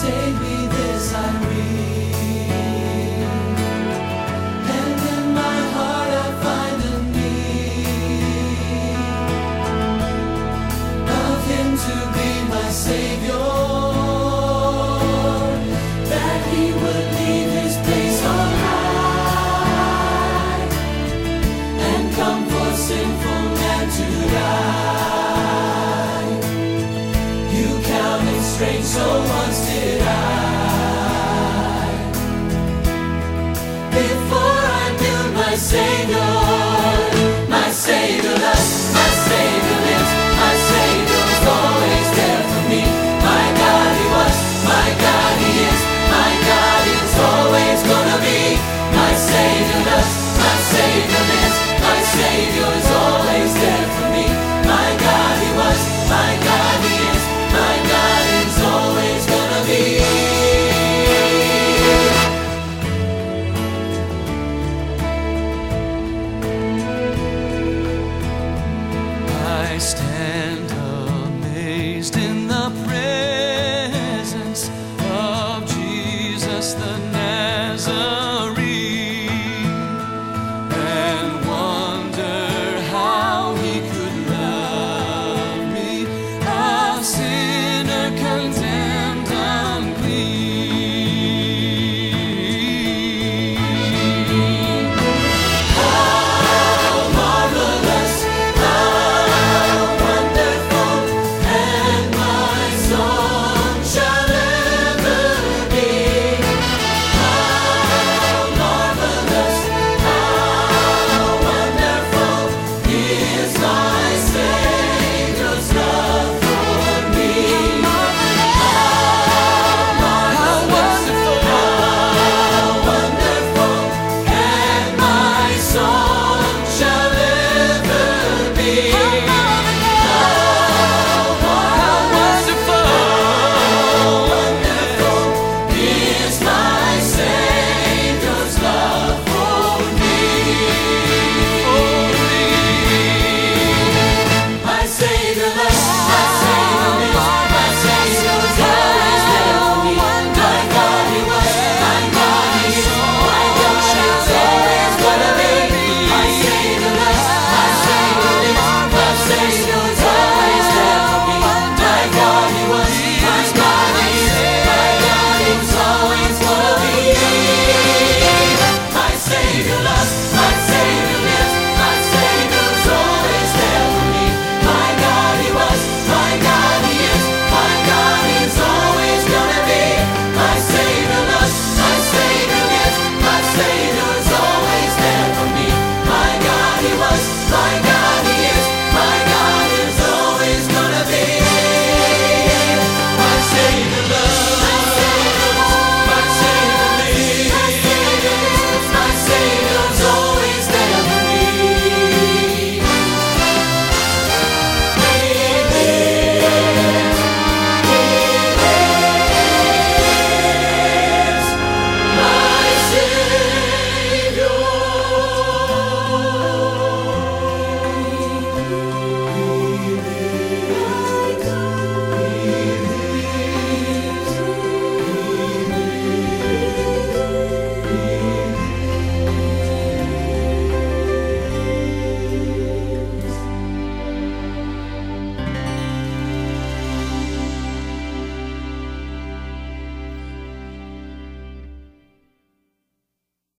save me, this I read. And in my heart I find a need of Him to be my Savior, that He would leave His place on high and come for sinful man to die. You counted strange, so once did I. Before I knew my Savior loves, my Savior lives, my Savior was always there for me. My God He was, my God He is, my God is always gonna be. My Savior loves, my Savior lives, my Savior is always there for me. My God He was, my God He is, my God is always gonna be. I stand amazed in